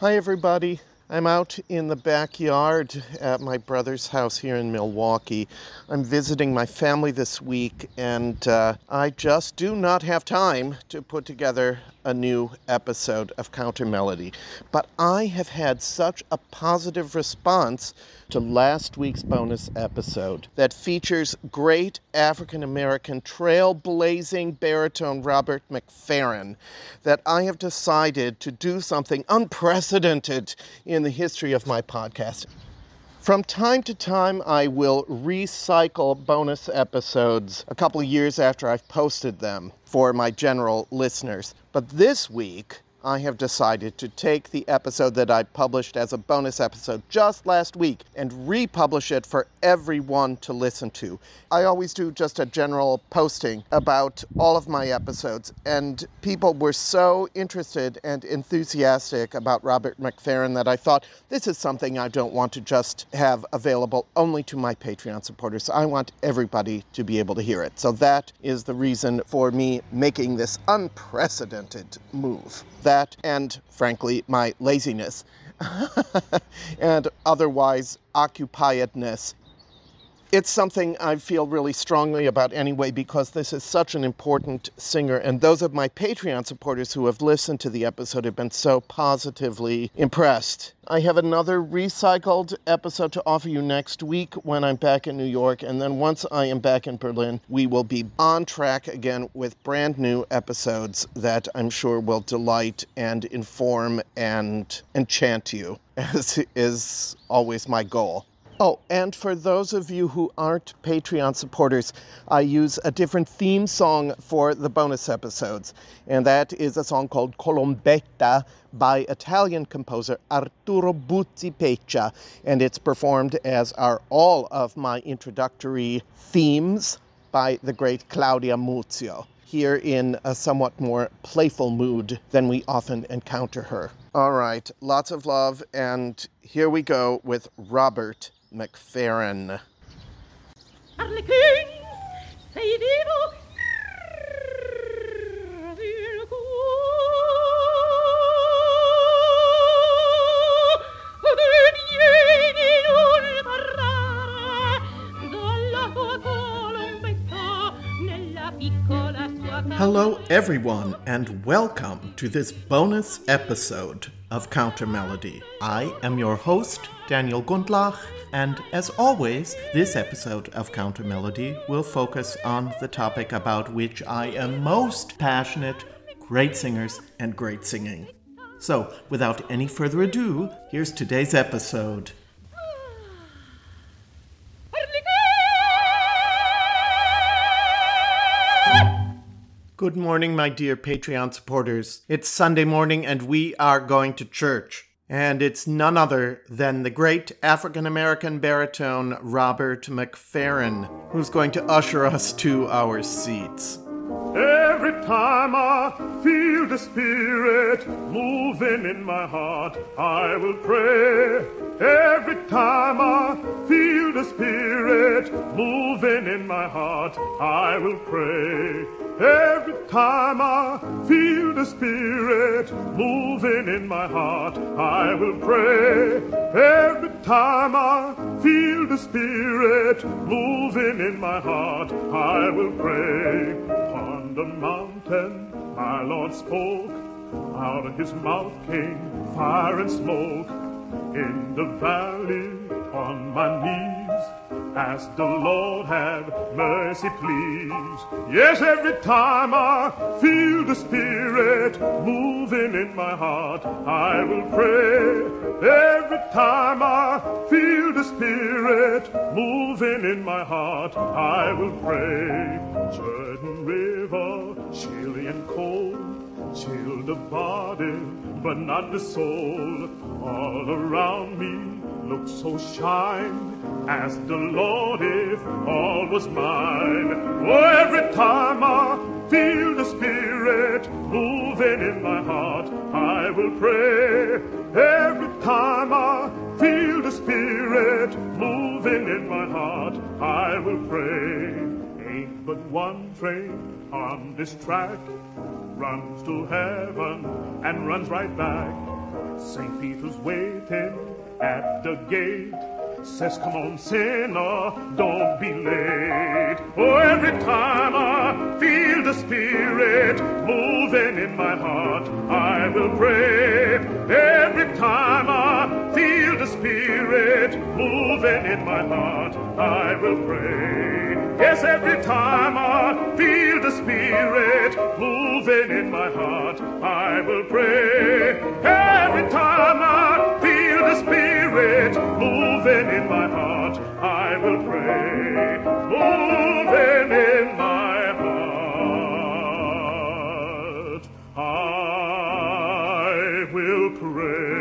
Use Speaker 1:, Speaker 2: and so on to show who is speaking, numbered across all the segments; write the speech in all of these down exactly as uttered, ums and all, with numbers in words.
Speaker 1: Hi, everybody. I'm out in the backyard at my brother's house here in Milwaukee. I'm visiting my family this week, and uh, I just do not have time to put together a new episode of Counter Melody. But I have had such a positive response to last week's bonus episode that features great African-American trailblazing baritone Robert McFerrin that I have decided to do something unprecedented in the history of my podcast. From time to time, I will recycle bonus episodes a couple of years after I've posted them for my general listeners. But this week, I have decided to take the episode that I published as a bonus episode just last week and republish it for everyone to listen to. I always do just a general posting about all of my episodes, and people were so interested and enthusiastic about Robert McFerrin that I thought, this is something I don't want to just have available only to my Patreon supporters. I want everybody to be able to hear it. So that is the reason for me making this unprecedented move. That and, frankly, my laziness and otherwise occupiedness. It's something I feel really strongly about anyway because this is such an important singer, and those of my Patreon supporters who have listened to the episode have been so positively impressed. I have another recycled episode to offer you next week when I'm back in New York, and then once I am back in Berlin, we will be on track again with brand new episodes that I'm sure will delight and inform and enchant you, as is always my goal. Oh, and for those of you who aren't Patreon supporters, I use a different theme song for the bonus episodes, and that is a song called Colombetta by Italian composer Arturo Buzzi-Peccia, and it's performed as are all of my introductory themes by the great Claudia Muzio, here in a somewhat more playful mood than we often encounter her. All right, lots of love, and here we go with Robert McFerrin.
Speaker 2: Arlequin, sei vivo?
Speaker 1: Hello, everyone, and welcome to this bonus episode of Counter Melody. I am your host, Daniel Gundlach, and as always, this episode of Counter Melody will focus on the topic about which I am most passionate, great singers and great singing. So, without any further ado, here's today's episode. Good morning, my dear Patreon supporters. It's Sunday morning and we are going to church. And it's none other than the great African-American baritone Robert McFerrin, who's going to usher us to our seats.
Speaker 3: Every time I feel the Spirit moving in my heart, I will pray. Every time I feel the Spirit moving in my heart, I will pray. Every time I feel the Spirit moving in my heart, I will pray. Every time I feel the Spirit moving in my heart, I will pray. On the mountain, my Lord spoke. Out of his mouth came fire and smoke. In the valley, on my knees, ask the Lord, have mercy, please. Yes, every time I feel the Spirit moving in my heart, I will pray. Every time I feel the Spirit moving in my heart, I will pray. Jordan River, chilly and cold, chill the body, but not the soul. All around me looks so shine. Ask the Lord if all was mine. Oh, every time I feel the Spirit moving in my heart, I will pray. Every time I feel the Spirit moving in my heart, I will pray. Ain't but one train on this track, runs to heaven and runs right back. Saint Peter's waiting at the gate, says, come on, sinner, don't be late. Oh, every time I feel the Spirit moving in my heart, I will pray. Every time I feel the Spirit moving in my heart, I will pray. Yes, every time I feel the Spirit moving in my heart, I will pray. Every time I feel the Spirit moving in my heart, I will pray. Moving in my heart, I will pray.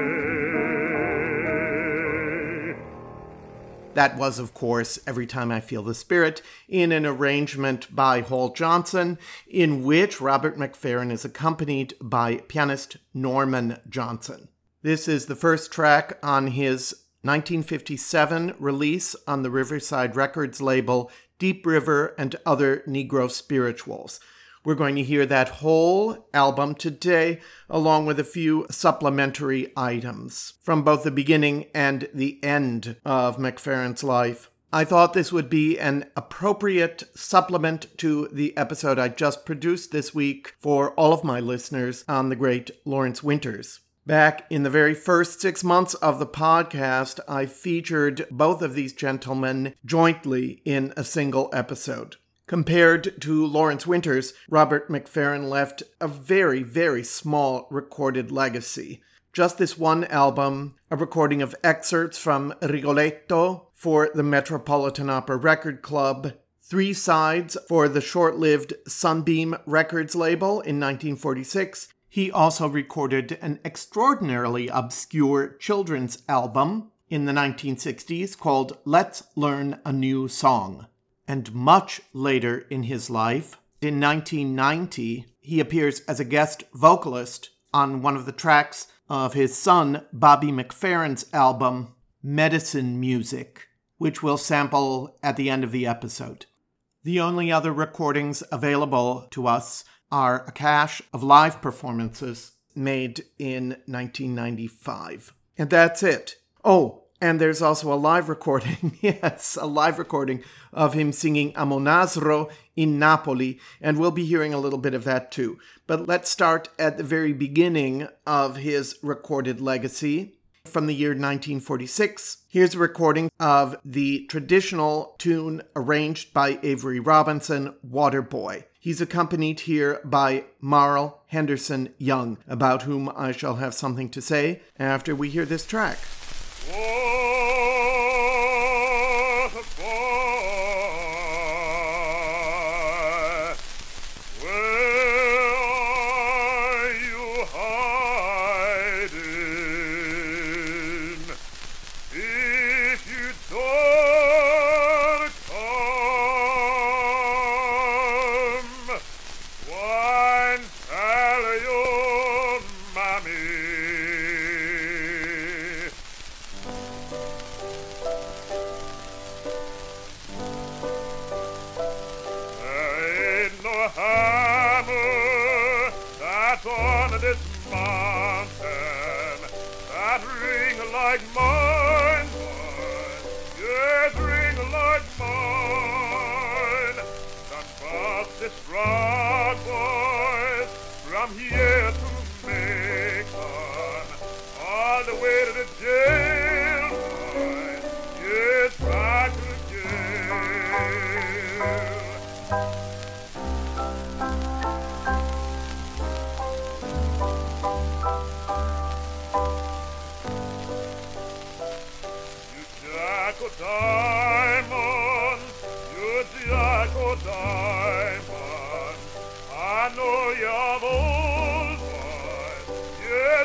Speaker 1: That was, of course, Every Time I Feel the Spirit, in an arrangement by Hall Johnson, in which Robert McFerrin is accompanied by pianist Norman Johnson. This is the first track on his nineteen fifty-seven release on the Riverside Records label, Deep River and Other Negro Spirituals. We're going to hear that whole album today, along with a few supplementary items from both the beginning and the end of McFerrin's life. I thought this would be an appropriate supplement to the episode I just produced this week for all of my listeners on the great Lawrence Winters. Back in the very first six months of the podcast, I featured both of these gentlemen jointly in a single episode. Compared to Lawrence Winters, Robert McFerrin left a very, very small recorded legacy. Just this one album, a recording of excerpts from Rigoletto for the Metropolitan Opera Record Club, three sides for the short-lived Sunbeam Records label in nineteen forty-six. He also recorded an extraordinarily obscure children's album in the nineteen sixties called Let's Learn a New Song. And much later in his life, in nineteen ninety, he appears as a guest vocalist on one of the tracks of his son Bobby McFerrin's album, Medicine Music, which we'll sample at the end of the episode. The only other recordings available to us are a cache of live performances made in nineteen ninety-five. And that's it. Oh, and there's also a live recording, yes, a live recording of him singing Amonasro in Napoli, and we'll be hearing a little bit of that too. But let's start at the very beginning of his recorded legacy. From the year nineteen forty-six, here's a recording of the traditional tune arranged by Avery Robinson, Waterboy. He's accompanied here by Marl Henderson Young, about whom I shall have something to say after we hear this track.
Speaker 3: I know you're old boy, yeah.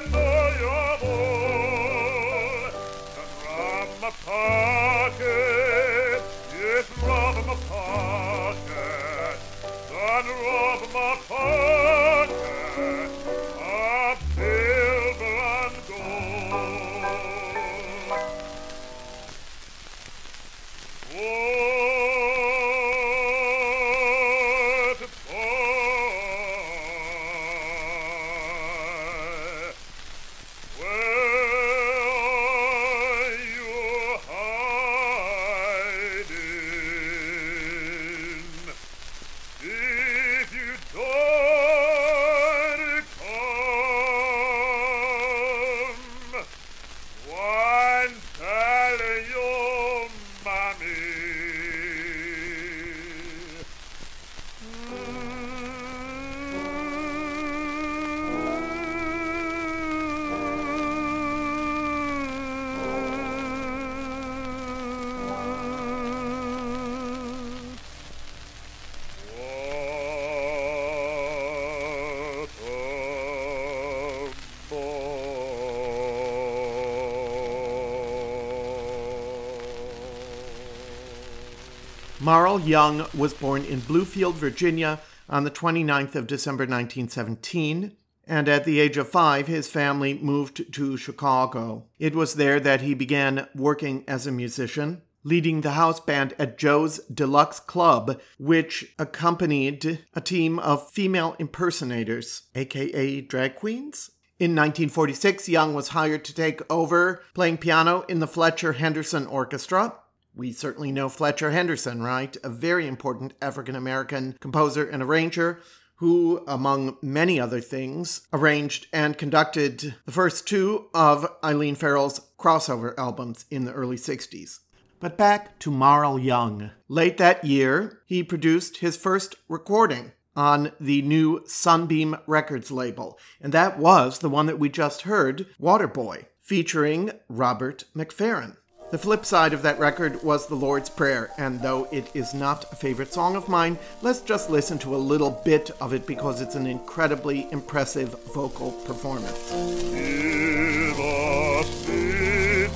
Speaker 1: Marl Young was born in Bluefield, Virginia on the twenty-ninth of December nineteen seventeen, and at the age of five, his family moved to Chicago. It was there that he began working as a musician, leading the house band at Joe's Deluxe Club, which accompanied a team of female impersonators, aka drag queens. In nineteen forty-six, Young was hired to take over playing piano in the Fletcher Henderson Orchestra. We certainly know Fletcher Henderson, right? A very important African-American composer and arranger who, among many other things, arranged and conducted the first two of Eileen Farrell's crossover albums in the early sixties. But back to Marl Young. Late that year, he produced his first recording on the new Sunbeam Records label, and that was the one that we just heard, Waterboy, featuring Robert McFerrin. The flip side of that record was The Lord's Prayer, and though it is not a favorite song of mine, let's just listen to a little bit of it because it's an incredibly impressive vocal performance.
Speaker 3: Give us this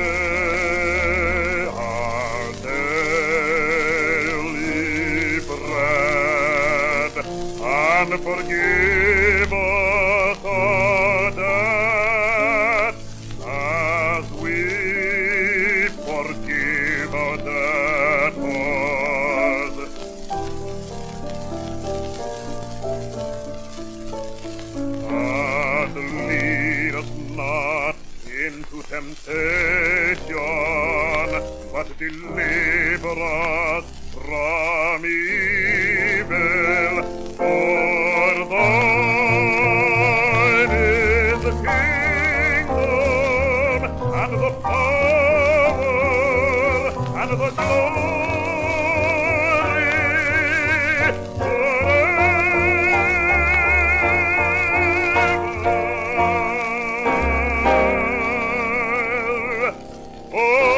Speaker 3: day our daily bread, and forgive us our debt as we forgive our debtors. And lead us not into temptation, but deliver us from evil. For thine is the kingdom and the power and the glory forever.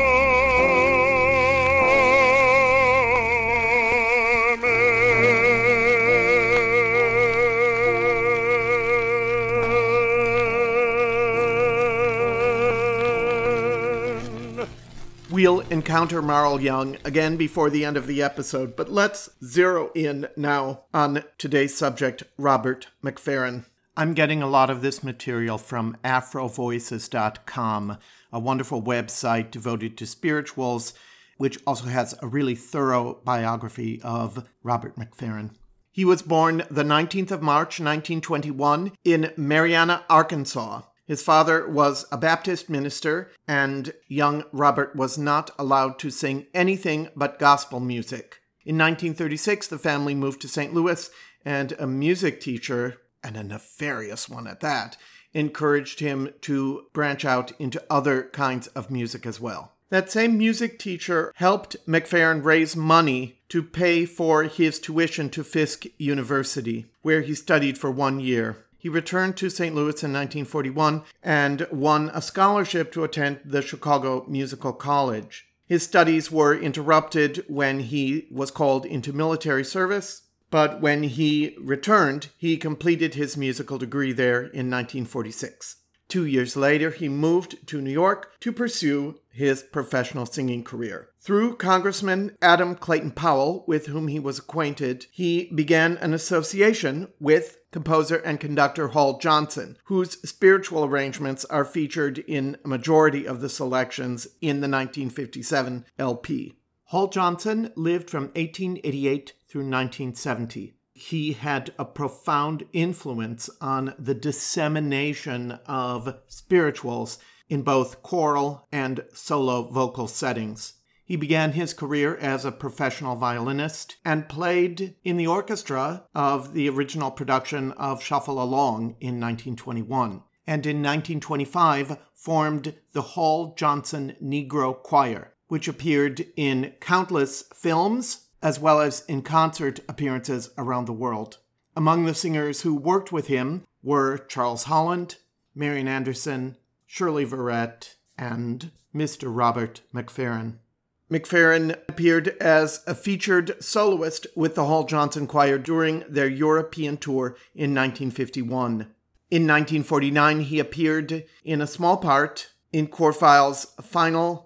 Speaker 1: We'll encounter Marl Young again before the end of the episode, but let's zero in now on today's subject, Robert McFerrin. I'm getting a lot of this material from afro voices dot com, a wonderful website devoted to spirituals, which also has a really thorough biography of Robert McFerrin. He was born the nineteenth of March, nineteen twenty-one, in Marianna, Arkansas. His father was a Baptist minister, and young Robert was not allowed to sing anything but gospel music. In nineteen thirty-six, the family moved to Saint Louis, and a music teacher, and a nefarious one at that, encouraged him to branch out into other kinds of music as well. That same music teacher helped McFerrin raise money to pay for his tuition to Fisk University, where he studied for one year. He returned to Saint Louis in nineteen forty-one and won a scholarship to attend the Chicago Musical College. His studies were interrupted when he was called into military service, but when he returned, he completed his musical degree there in nineteen forty-six. Two years later, he moved to New York to pursue his professional singing career. Through Congressman Adam Clayton Powell, with whom he was acquainted, he began an association with composer and conductor Hall Johnson, whose spiritual arrangements are featured in a majority of the selections in the nineteen fifty-seven L P. Hall Johnson lived from eighteen eighty-eight through nineteen seventy. He had a profound influence on the dissemination of spirituals in both choral and solo vocal settings. He began his career as a professional violinist and played in the orchestra of the original production of Shuffle Along in nineteen twenty-one, and in nineteen twenty-five formed the Hall Johnson Negro Choir, which appeared in countless films as well as in concert appearances around the world. Among the singers who worked with him were Charles Holland, Marian Anderson, Shirley Verrett, and Mister Robert McFerrin. McFerrin appeared as a featured soloist with the Hall Johnson Choir during their European tour in nineteen fifty-one. In nineteen forty-nine, he appeared in a small part in Corfeil's final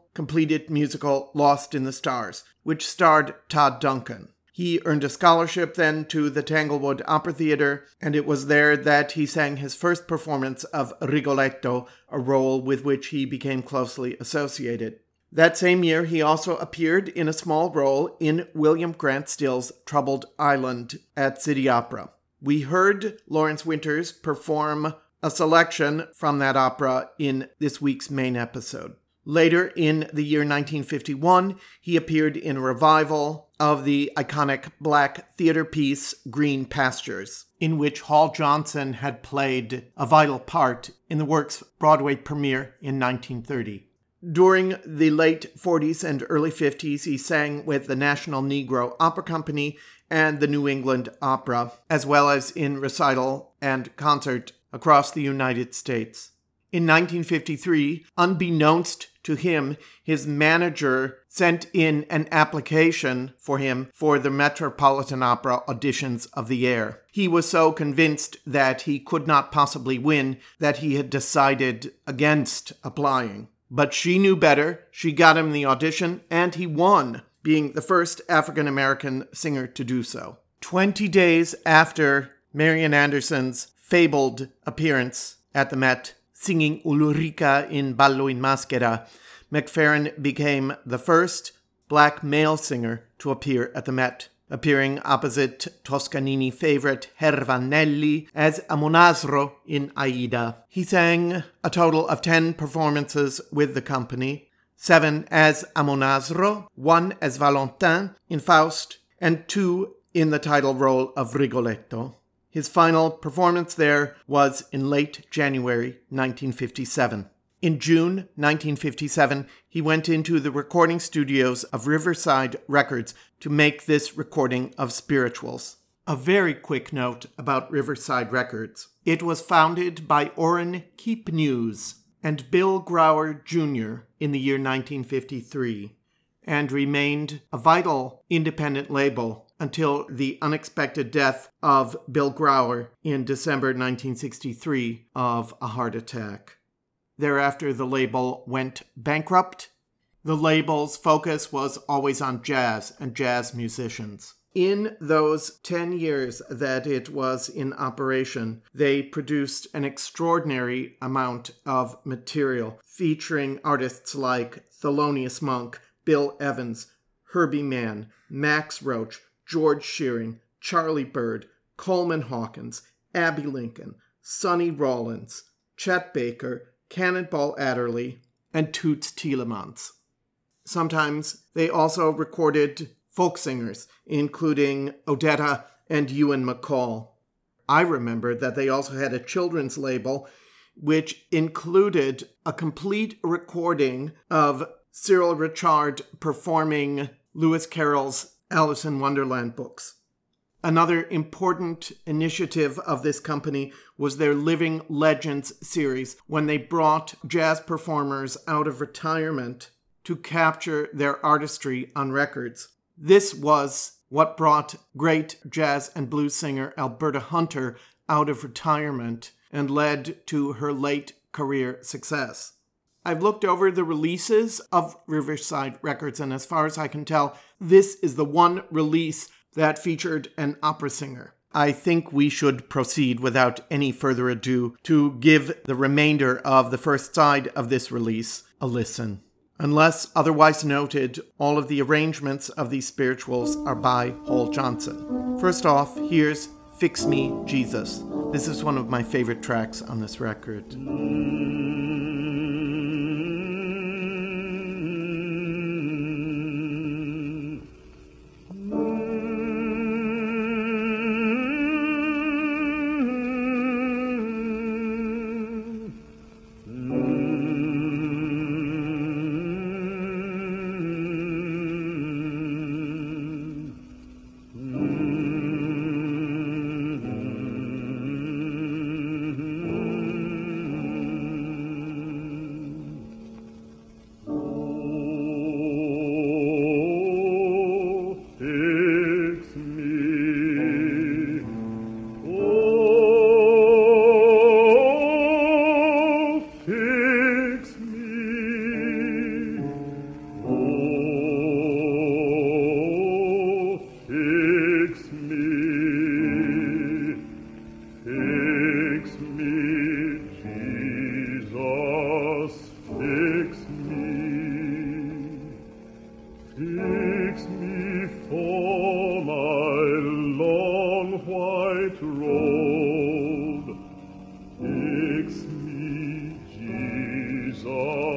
Speaker 1: completed musical Lost in the Stars, which starred Todd Duncan. He earned a scholarship then to the Tanglewood Opera Theatre, and it was there that he sang his first performance of Rigoletto, a role with which he became closely associated. That same year, he also appeared in a small role in William Grant Still's Troubled Island at City Opera. We heard Lawrence Winters perform a selection from that opera in this week's main episode. Later in the year nineteen fifty-one, he appeared in a revival of the iconic black theater piece Green Pastures, in which Hall Johnson had played a vital part in the work's Broadway premiere in nineteen thirty. During the late forties and early fifties, he sang with the National Negro Opera Company and the New England Opera, as well as in recital and concert across the United States. In nineteen fifty-three, unbeknownst to him, his manager sent in an application for him for the Metropolitan Opera auditions of the year. He was so convinced that he could not possibly win that he had decided against applying. But she knew better. She got him the audition, and he won, being the first African-American singer to do so. Twenty days after Marian Anderson's fabled appearance at the Met, singing Ulrica in Ballo in Maschera, Macfarren became the first black male singer to appear at the Met, appearing opposite Toscanini favorite Herr Vanelli as Amonasro in Aida. He sang a total of ten performances with the company, seven as Amonasro, one as Valentin in Faust, and two in the title role of Rigoletto. His final performance there was in late January nineteen fifty-seven. In June nineteen fifty-seven, he went into the recording studios of Riverside Records to make this recording of Spirituals. A very quick note about Riverside Records. It was founded by Orrin Keepnews and Bill Grauer Junior in the year nineteen fifty-three, and remained a vital independent label until the unexpected death of Bill Grauer in December nineteen sixty-three of a heart attack. Thereafter, the label went bankrupt. The label's focus was always on jazz and jazz musicians. In those ten years that it was in operation, they produced an extraordinary amount of material featuring artists like Thelonious Monk, Bill Evans, Herbie Mann, Max Roach, George Shearing, Charlie Bird, Coleman Hawkins, Abbey Lincoln, Sonny Rollins, Chet Baker, Cannonball Adderley, and Toots Thielemans. Sometimes they also recorded folk singers, including Odetta and Ewan McCall. I remember that they also had a children's label, which included a complete recording of Cyril Ritchard performing Lewis Carroll's Alice in Wonderland books. Another important initiative of this company was their Living Legends series, when they brought jazz performers out of retirement to capture their artistry on records. This was what brought great jazz and blues singer Alberta Hunter out of retirement and led to her late career success. I've looked over the releases of Riverside Records, and as far as I can tell, this is the one release that featured an opera singer. I think we should proceed without any further ado to give the remainder of the first side of this release a listen. Unless otherwise noted, all of the arrangements of these spirituals are by Hall Johnson. First off, here's Fix Me, Jesus. This is one of my favorite tracks on this record.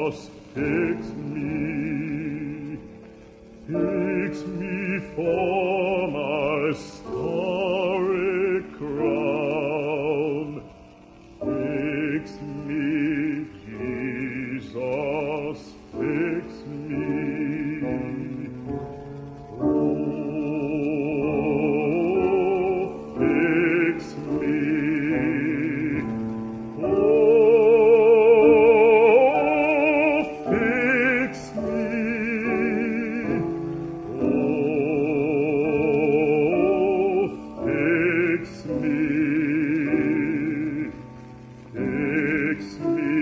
Speaker 3: Jesus, fix me, fix me for my starry crown. Fix me, Jesus, fix me. Oh, fix me. Oh, fix me. Oh, fix me. Fix me,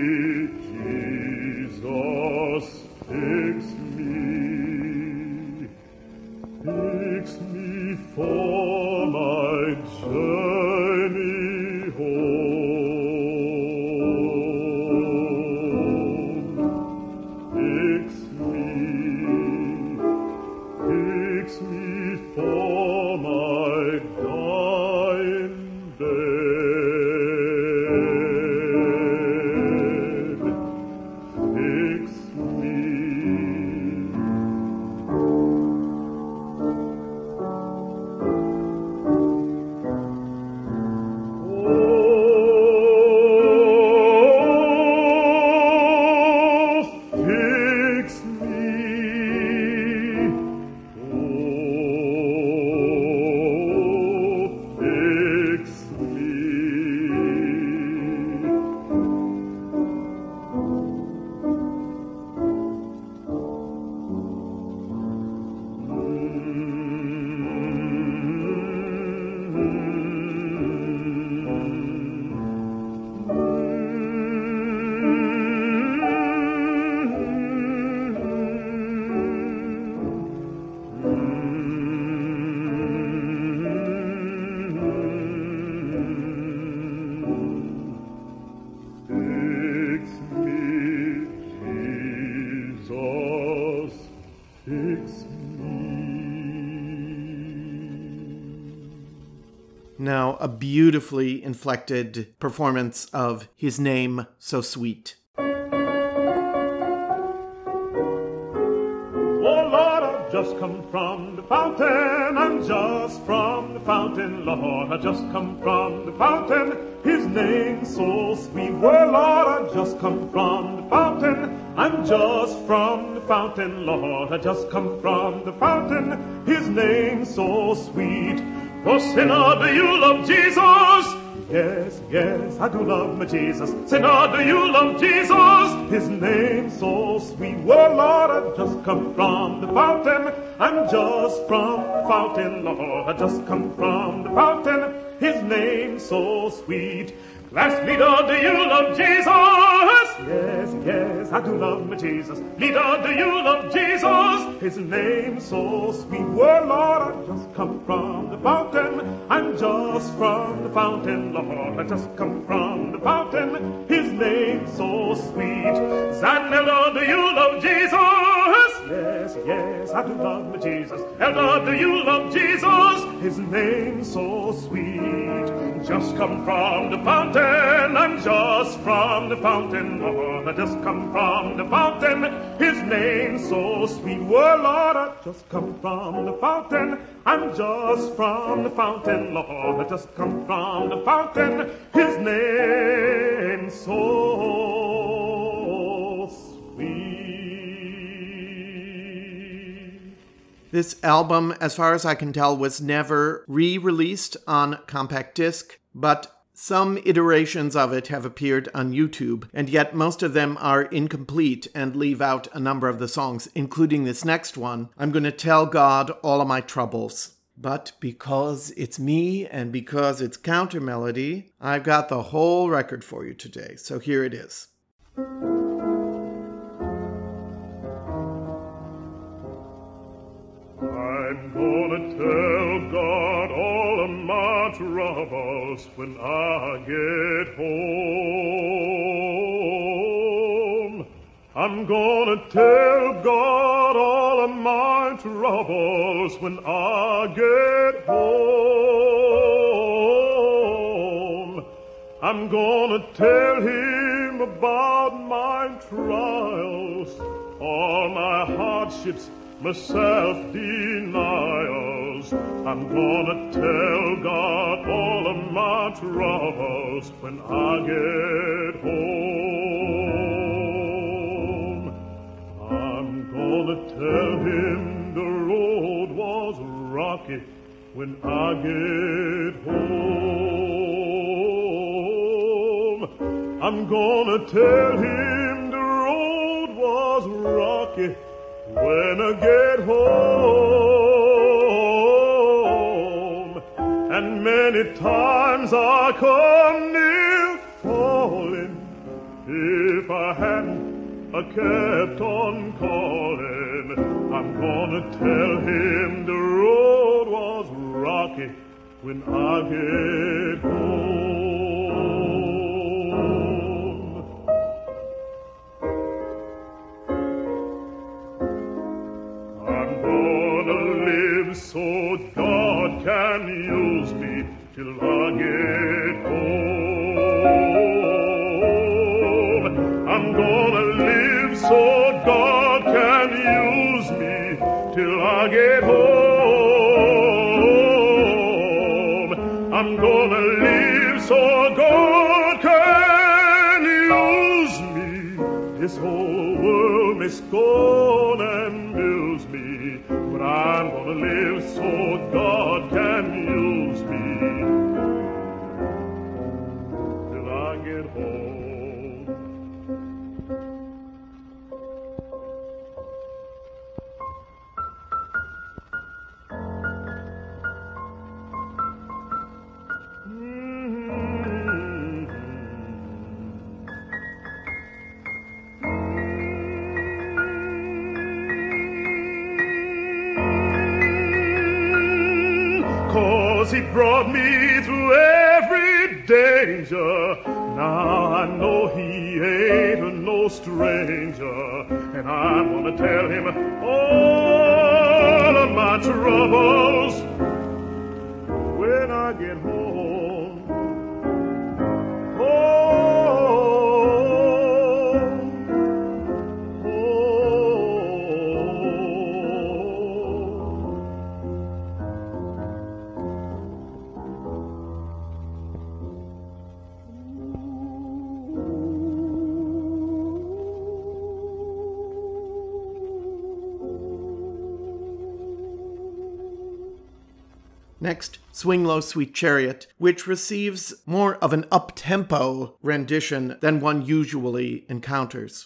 Speaker 3: Jesus, fix me. Fix me for my journey home. Fix me, fix me for my dying bed. Fix me. Oh, fix me. Oh, fix me. Fix me, Jesus, fix me.
Speaker 1: Now, a beautifully inflected performance of His Name So Sweet.
Speaker 3: Oh Lord, I've just come from the fountain, I'm just from the fountain, Lord, I've just come from the fountain, His name so sweet. Oh Lord, I've just come from the fountain, I'm just from the fountain, Lord, I've just come from the fountain, His name so sweet. Oh sinner, do you love Jesus? Yes, yes, I do love my Jesus. Sinner, do you love Jesus? His name so sweet. Oh Lord, I've just come from the fountain. I'm just from the fountain, Lord. I just come from the fountain. His name so sweet. Class leader, do you love Jesus? Yes, yes, I do love my Jesus. Leader, do you love Jesus? His name so sweet. Oh Lord, I just come from the fountain. I'm just from the fountain, Lord. I just come from the fountain. His name so sweet. San Elder, do you love Jesus? Yes, yes, I do love my Jesus. Elder, do you love Jesus? His name so sweet. Just come from the fountain. I'm just from the fountain, Lord. I just come from the fountain. His name so sweet. Oh Lord, I just come from the fountain. I'm just from the fountain, Lord. I just come from the fountain. His name so sweet.
Speaker 1: This album, as far as I can tell, was never re-released on compact disc, but some iterations of it have appeared on YouTube, and yet most of them are incomplete and leave out a number of the songs, including this next one, I'm Going to Tell God All of My Troubles. But because it's me and because it's counter melody, I've got the whole record for you today, so here it is.
Speaker 3: I'm gonna tell God all of my troubles when I get home. I'm gonna tell God all of my troubles when I get home. I'm gonna tell Him about my trials, all my hardships, my self-denials. I'm gonna tell God all of my troubles when I get home. I'm gonna tell him the road was rocky when I get home. I'm gonna tell him the road was rocky when I get home. And many times I come near falling if I hadn't I kept on calling. I'm gonna tell him the road was rocky when I get home. I'm gonna live so God can use me till I get home. I'm gonna live so God can use me till I get home. I'm gonna live so God can use me. This whole world may scorn and abuse me, but I'm gonna live so God can use me till I get home. He brought me through every danger. Now I know he ain't no stranger, and I'm gonna tell him all of my troubles when I get home.
Speaker 1: Next, Swing Low, Sweet Chariot, which receives more of an up-tempo rendition than one usually encounters.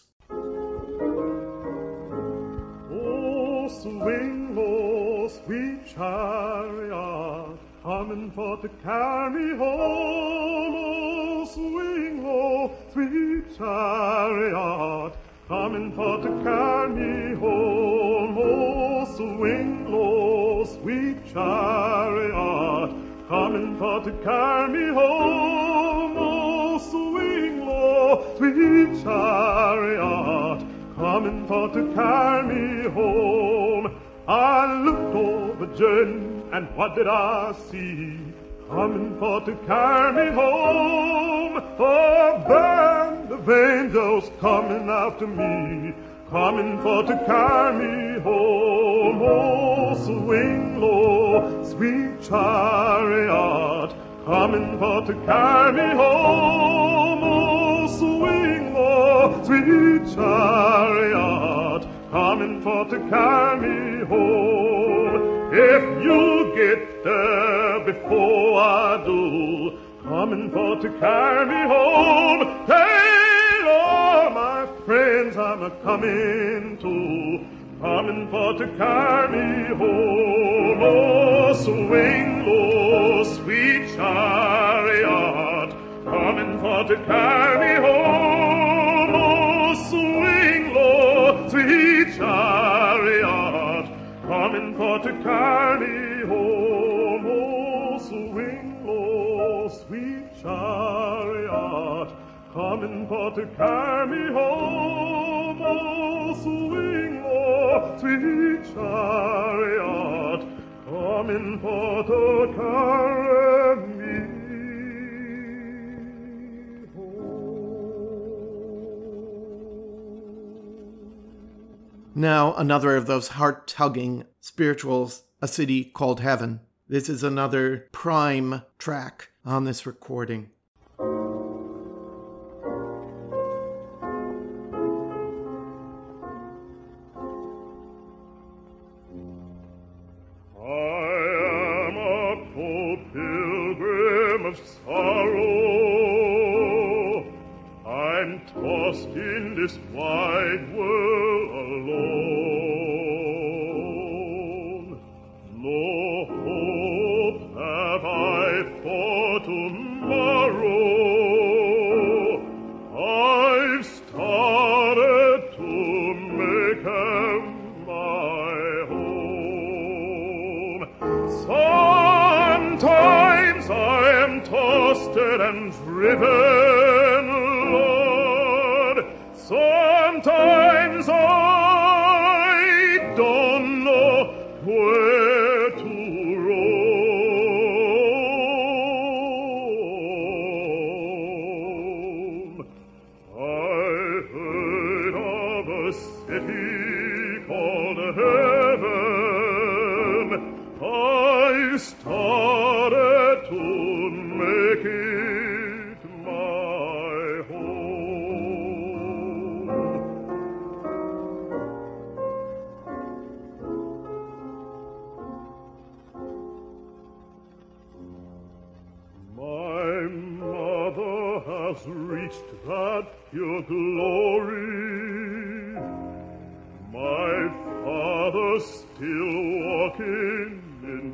Speaker 3: Oh, swing low, sweet chariot, coming for to carry me home. Oh, swing low, sweet chariot, coming for to carry me home. Oh, swing low, sweet chariot, coming for to carry me home. Oh, swing low, sweet chariot, coming for to carry me home. I looked over Jordan, and what did I see? Coming for to carry me home. A band of angels coming after me, coming for to carry me home. Oh, swing low, sweet chariot, coming for to carry me home. Oh, swing low, sweet chariot, coming for to carry me home. If you get there before I do, coming for to carry me home, tell all my friends I'm a coming too, coming for to carry me home. Oh, swing low, sweet chariot, coming for to carry me home. Oh, swing low, sweet chariot, coming for to carry me home. Oh, swing low, sweet chariot, coming for to carry me home. Oh, swing low, sweet chariot, coming for to carry me home.
Speaker 1: Now another of those heart-tugging spirituals, A City Called Heaven. This is another prime track on this recording.
Speaker 3: And driven, Lord, sometimes I don't know where to roam. I heard of a city called Heaven. I started to make it reached that pure glory, my father still walking in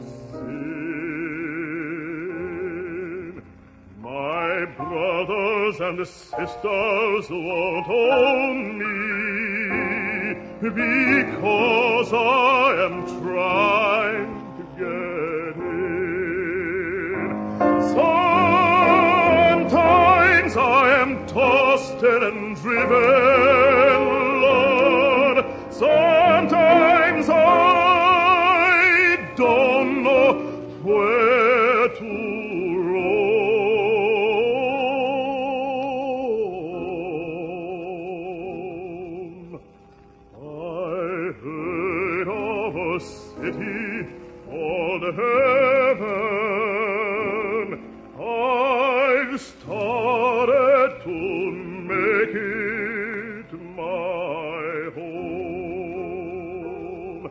Speaker 3: sin. My brothers and sisters won't own me because I am trying to get in. Sometimes I am tossed and driven, Lord. Sometimes I don't know where to roam. I heard of a city called Heaven. I've started to make it my home.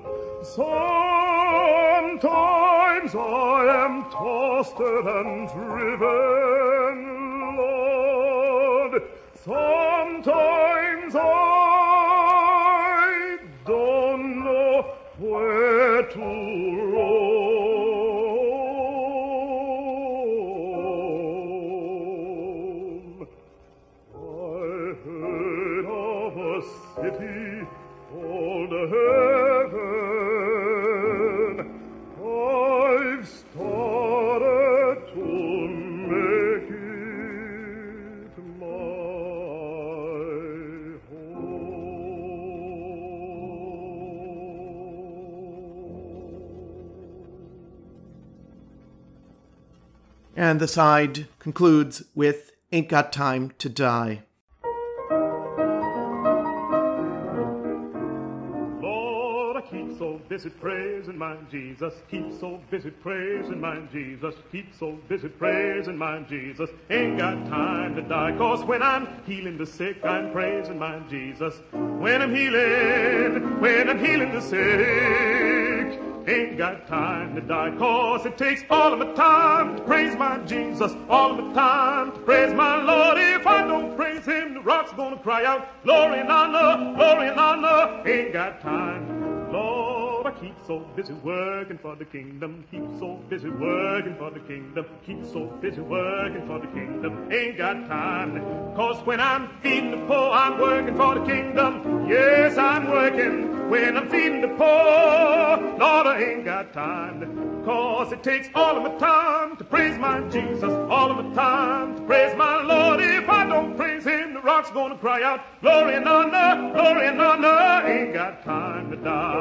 Speaker 3: Sometimes I am tossed and driven, Lord. Sometimes I don't know where to roam. I heard of a city called Heaven. I've started to make it my home.
Speaker 1: And the side concludes with Ain't Got Time to Die.
Speaker 3: Keep so busy praising my Jesus. Keep so busy praising my Jesus. Keep so busy praising my Jesus. Ain't got time to die. Cause when I'm healing the sick, I'm praising my Jesus. When I'm healing, when I'm healing the sick, ain't got time to die. Cause it takes all of my time to praise my Jesus. All of my time to praise my Lord. If I don't praise him, the rock's gonna cry out, glory and honor, glory and honor. Ain't got time. Lord, I keep so busy working for the kingdom. Keep so busy working for the kingdom. Keep so busy working for the kingdom. Ain't got time. Cause when I'm feeding the poor, I'm working for the kingdom. Yes, I'm working when I'm feeding the poor. Lord, I ain't got time. Cause it takes all of my time to praise my Jesus. All of my time to praise my Lord. If I don't praise him, the rock's gonna cry out, glory and honor, glory and honor. Ain't got time to die.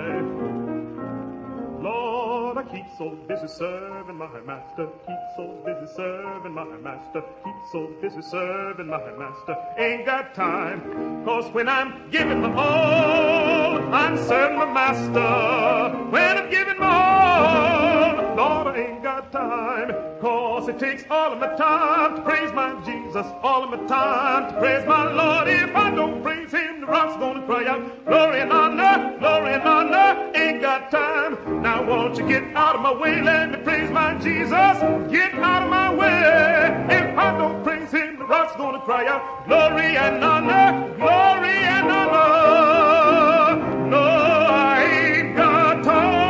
Speaker 3: Lord, I keep so busy serving my master. Keep so busy serving my master. Keep so busy serving my master. Ain't got time. Cause when I'm giving my all, I'm serving my master when I'm giving my all. Lord, I ain't got time, cause it takes all of my time to praise my Jesus, all of my time to praise my Lord. If I don't praise him, the rock's gonna cry out, glory and honor, glory and honor. Ain't got time. Now won't you get out of my way, let me praise my Jesus. Get out of my way. If I don't praise him, the rock's gonna cry out, glory and honor, glory and honor. No, I ain't got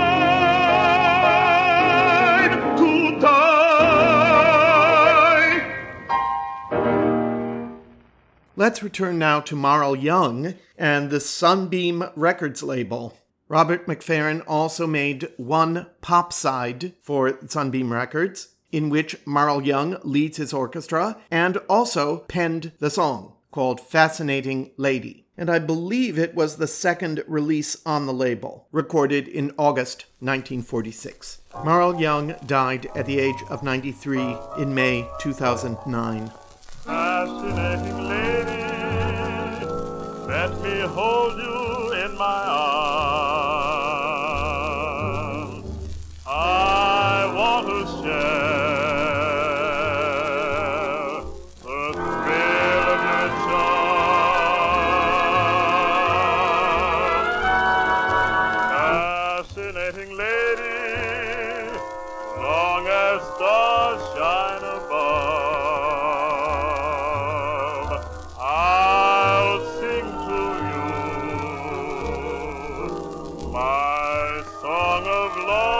Speaker 3: time to die.
Speaker 1: Let's return now to Marl Young and the Sunbeam Records label. Robert McFerrin also made one pop side for Sunbeam Records, in which Marl Young leads his orchestra and also penned the song, called Fascinating Lady. And I believe it was the second release on the label, recorded in August nineteen forty-six. Marl Young died at the age of ninety-three in May two thousand nine.
Speaker 3: Fascinating lady, let me hold you in my arms. I want to share the thrill of your charm. Fascinating lady, long as stars shine above, I'll sing to you my song of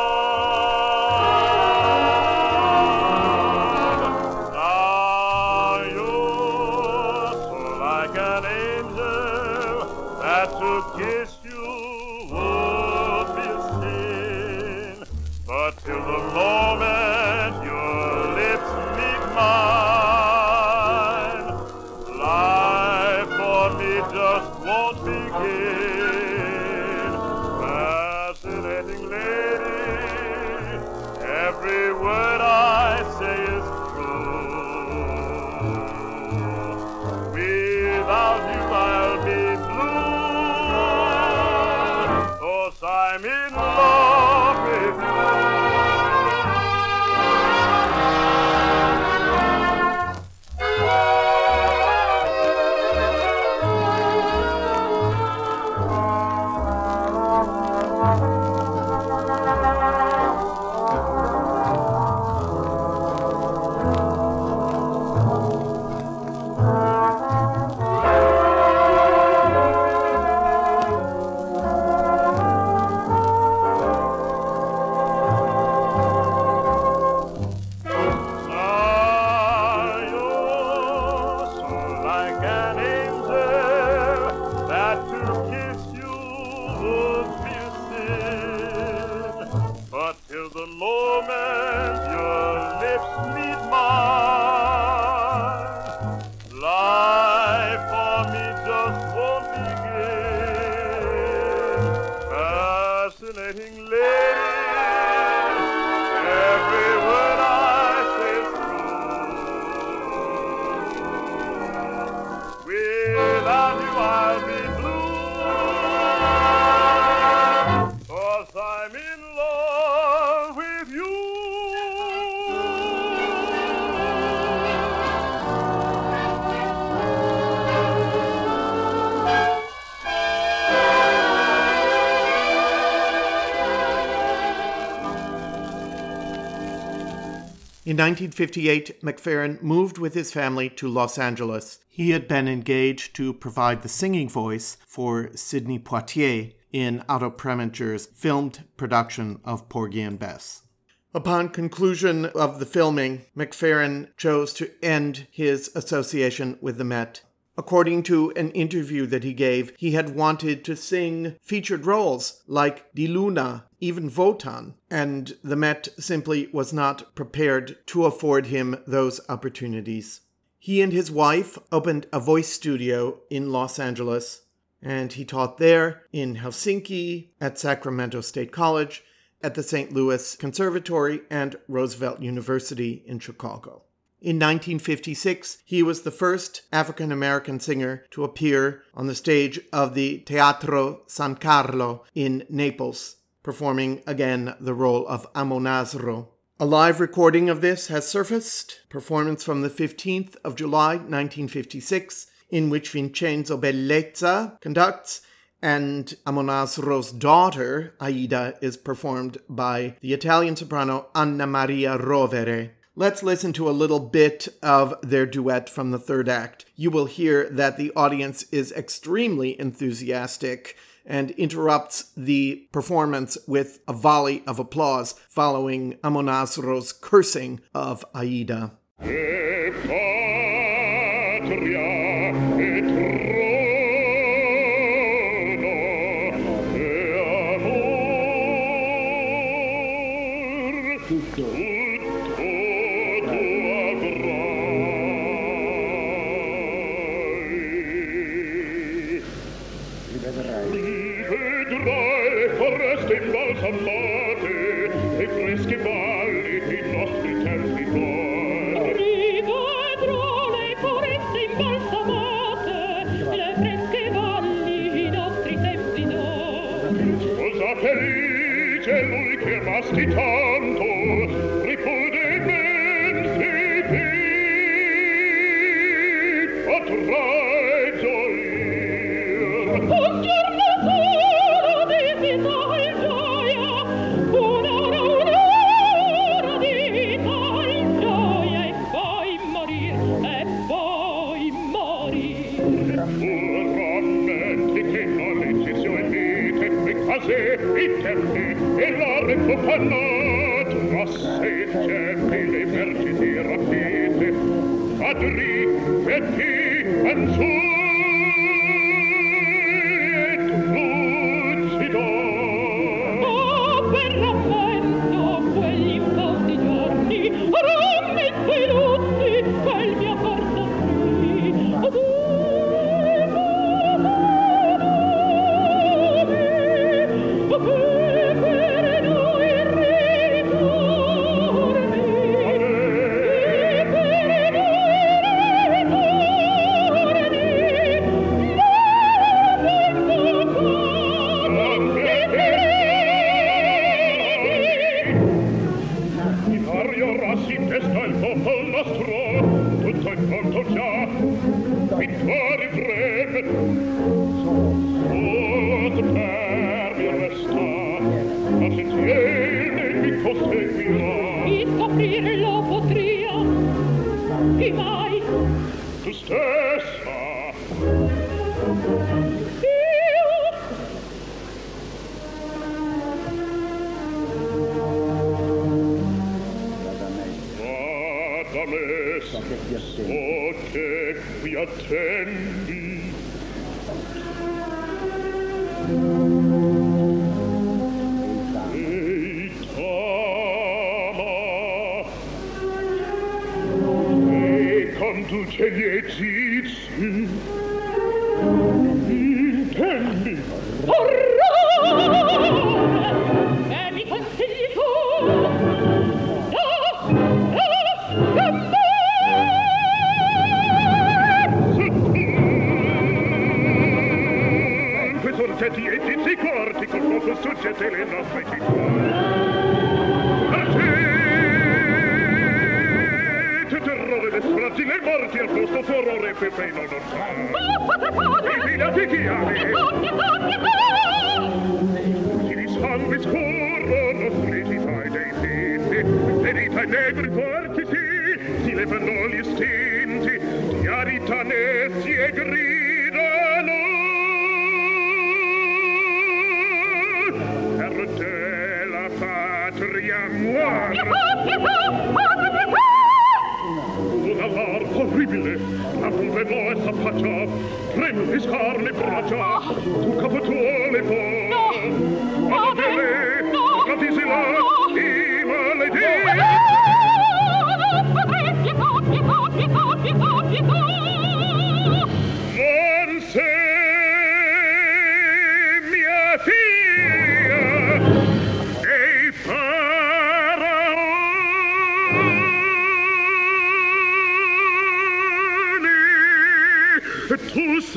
Speaker 3: love. Now you're so like an angel that to kiss you would be a sin, but till the moment your lips meet mine, life for me just won't begin. Fascinating lady, every word I say is true. Without you I'll be blue, 'cause I'm in love with you.
Speaker 1: In nineteen fifty-eight, McFerrin moved with his family to Los Angeles. He had been engaged to provide the singing voice for Sidney Poitier in Otto Preminger's filmed production of Porgy and Bess. Upon conclusion of the filming, McFerrin chose to end his association with the Met. According to an interview that he gave, he had wanted to sing featured roles like Di Luna, even Wotan, and the Met simply was not prepared to afford him those opportunities. He and his wife opened a voice studio in Los Angeles, and he taught there, in Helsinki, at Sacramento State College, at the Saint Louis Conservatory, and Roosevelt University in Chicago. In nineteen fifty-six, he was the first African-American singer to appear on the stage of the Teatro San Carlo in Naples, performing again the role of Amonasro. A live recording of this has surfaced, performance from the fifteenth of July, nineteen fifty-six, in which Vincenzo Bellezza conducts, and Amonasro's daughter, Aida, is performed by the Italian soprano Anna Maria Rovere. Let's listen to a little bit of their duet from the third act. You will hear that the audience is extremely enthusiastic and interrupts the performance with a volley of applause following Amonasro's cursing of Aida.
Speaker 3: E patria, e trono, e amor, tutto foreste imbalsamate e fresche valli i nostri templi tuoi.
Speaker 2: Rivedrò le foreste imbalsamate, le fresche valli i nostri templi tuoi.
Speaker 3: Sposa felice lui che amasti tanto, ripude immensi di potrai gioir.
Speaker 2: Un giorno solo visita il gioia, un'ora, un'ora di tal gioia, e poi morir, e poi morir.
Speaker 3: Rammenti che la legge si omite, e case, i tempi, e la repopannata, rosse e ceppi, le vergini rapite, padri, fetti, anzuri,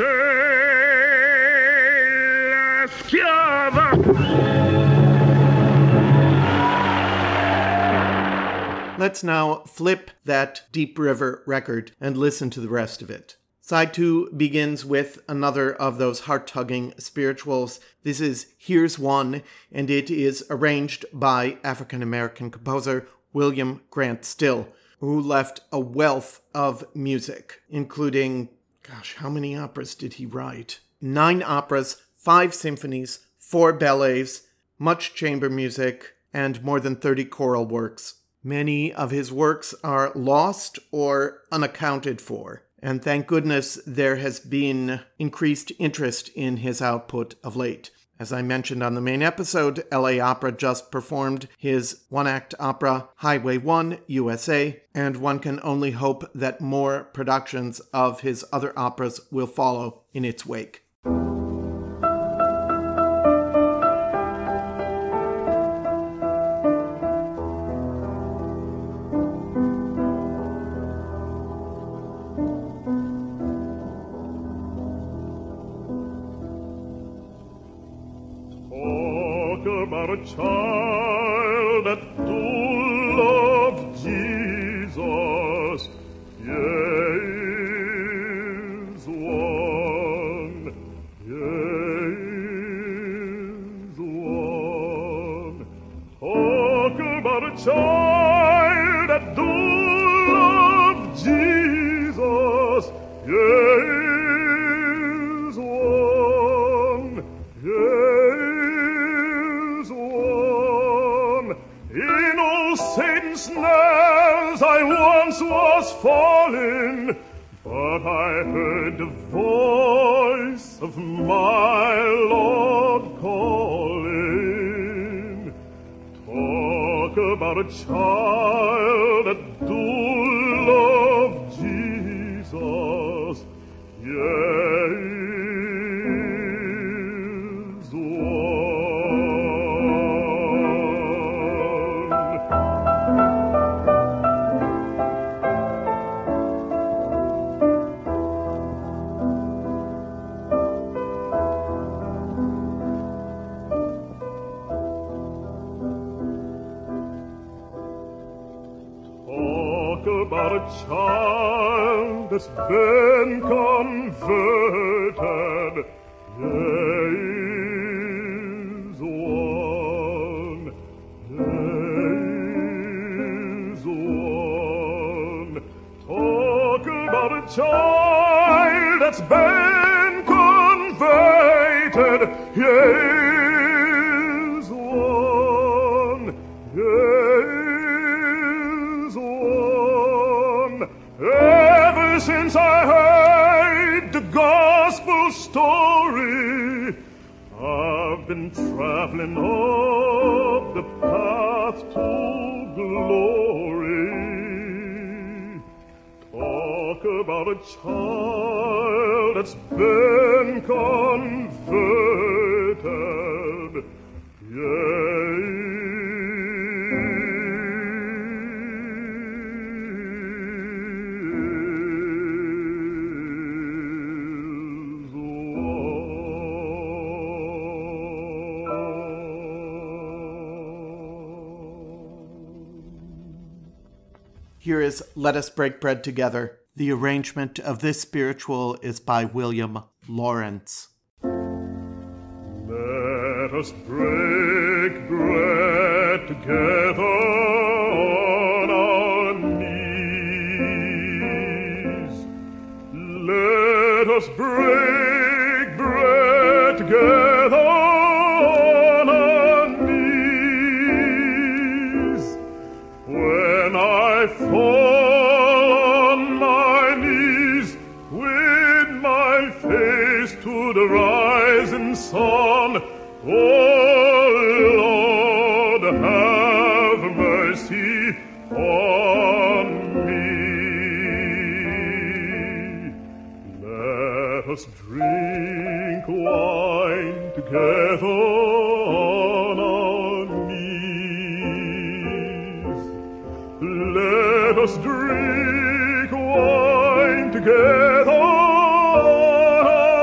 Speaker 3: la schiava.
Speaker 1: Let's now flip that Deep River record and listen to the rest of it. Side two begins with another of those heart-tugging spirituals. This is Here's One, and it is arranged by African-American composer William Grant Still, who left a wealth of music, including, gosh, how many operas did he write? Nine operas, five symphonies, four ballets, much chamber music, and more than thirty choral works. Many of his works are lost or unaccounted for, and thank goodness there has been increased interest in his output of late. As I mentioned on the main episode, L A Opera just performed his one-act opera, Highway one, U S A, and one can only hope that more productions of his other operas will follow in its wake.
Speaker 3: About a child that do love Jesus, yes, one, yes, one. Talk about a child that do love Jesus, yes, one, yes. Satan's snares I once was falling, but I heard the voice of my Lord calling. Talk about a child that do love Jesus, yes, about a child that's been converted, yes, one, yes, one. Talk about a child that's been converted, yes, one, yes, one. Ever since I heard the gospel story, I've been traveling up the path to glory. Talk about a child that's been converted, yeah.
Speaker 1: Here is Let Us Break Bread Together. The arrangement of this spiritual is by William Lawrence.
Speaker 3: Let us break bread together on our knees. Let us break bread together on our knees. When I fall on my knees with my face to the rising sun, oh Lord, have mercy on me. Let us drink wine together on our knees. Let us drink wine together on our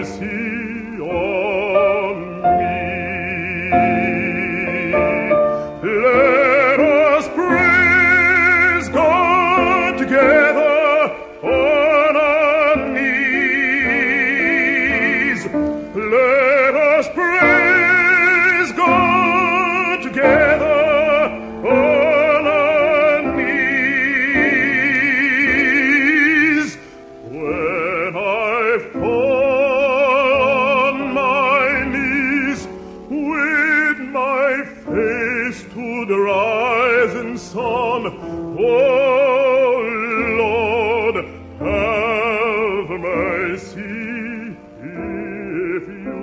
Speaker 3: mercy on me. Let us praise God together on our knees. Let us praise God together on our knees. When I fall on my knees with my face to the rising sun, oh Lord, have mercy if you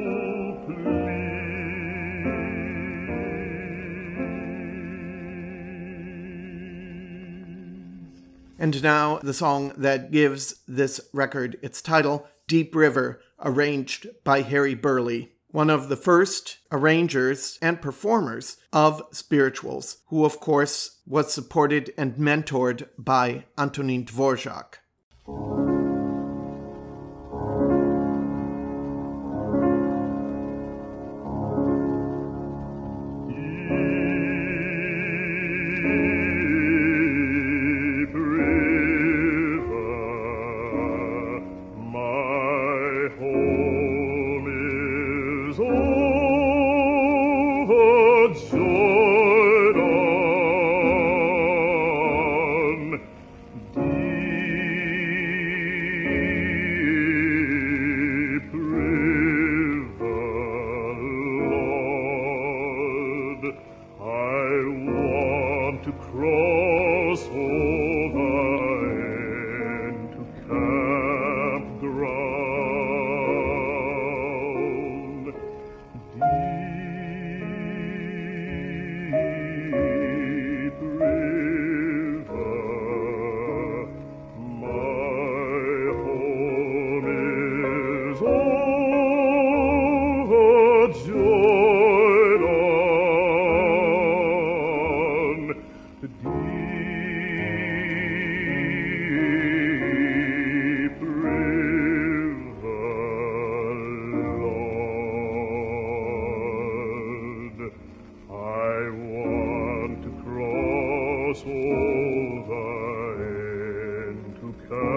Speaker 3: please.
Speaker 1: And now the song that gives this record its title, Deep River, arranged by Harry Burleigh, one of the first arrangers and performers of spirituals, who of course was supported and mentored by Antonin Dvorak.
Speaker 3: Deep river, my home is overjoyed on. Deep river, Lord, I want to cross over into campground. Deep river, my home is overjoyed on. Deep river, Lord, I want to cross over into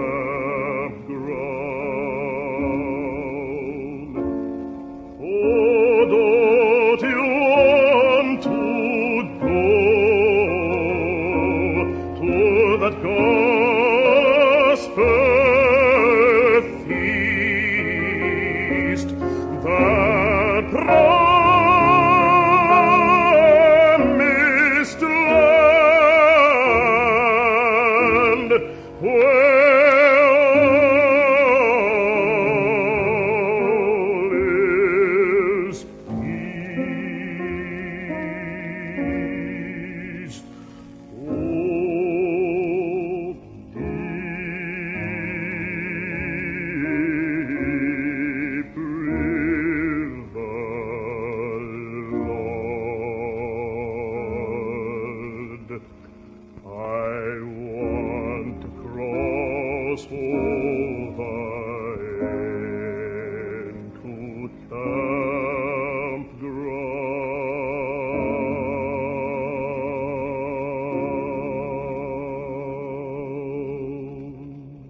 Speaker 3: campground. Oh, don't you want to go to that gospel feast, that promised land, where all is peace? Oh, deep river, Lord, I want to cross over into campground.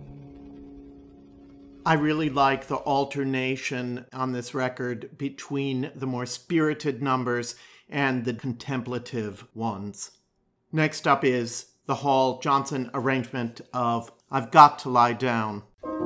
Speaker 1: I really like the alternation on this record between the more spirited numbers and the contemplative ones. Next up is the Hall Johnson arrangement of I've Got to Lie Down.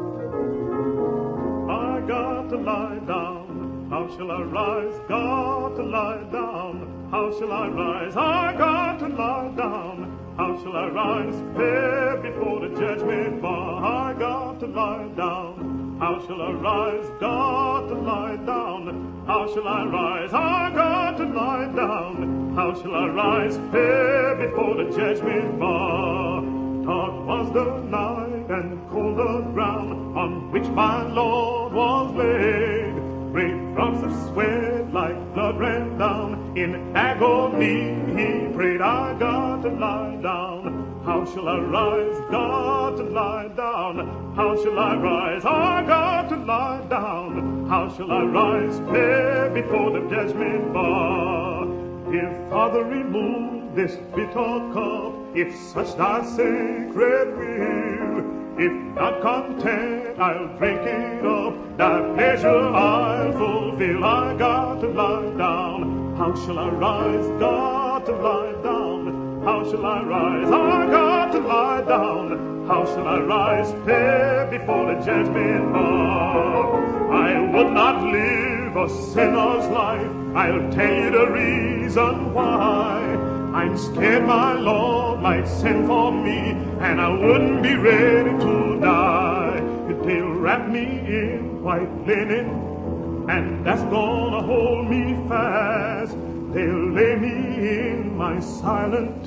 Speaker 3: I got to lie down. How shall I rise? Got to lie down. How shall I rise? I got to lie down. How shall I rise? There before the judgment bar. I got to lie down. How shall I rise? Got to lie down. How shall I rise? I got to lie down. How shall I rise? There before the judgment bar. Dark was the night and cold the ground on which my Lord was laid. Great drops of sweat like blood ran down. In agony he prayed, I got to lie down. How shall I rise? Got to lie down. How shall I rise? I got to lie down. How shall I rise? Fair before the judgment bar. If Father remove this bitter cup, if such thy sacred will, if not content, I'll drink it up. Thy pleasure I'll fulfill. I got to lie down. How shall I rise? Got to lie down. How shall I rise? I got to lie down. How shall I rise? Fair before the judgment bar. I would not live a sinner's life. I'll tell you the reason why. I'm scared my Lord might send for me, and I wouldn't be ready to die. They'll wrap me in white linen, and that's gonna hold me fast. They'll lay me in my silent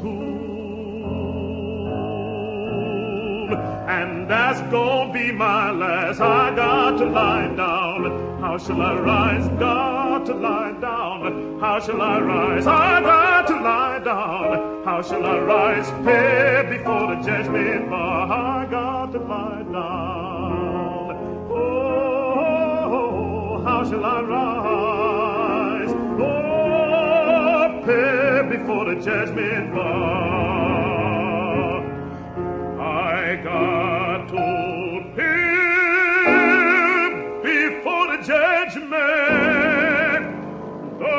Speaker 3: tomb, and that's gonna be my last. I got to lie down. How shall I rise? Got to lie down. How shall I rise? I got to lie down. How shall I rise? Fair before the judgment bar. I got to lie down. Oh, how shall I rise? Oh, fair before the judgment bar. I got to judgment, the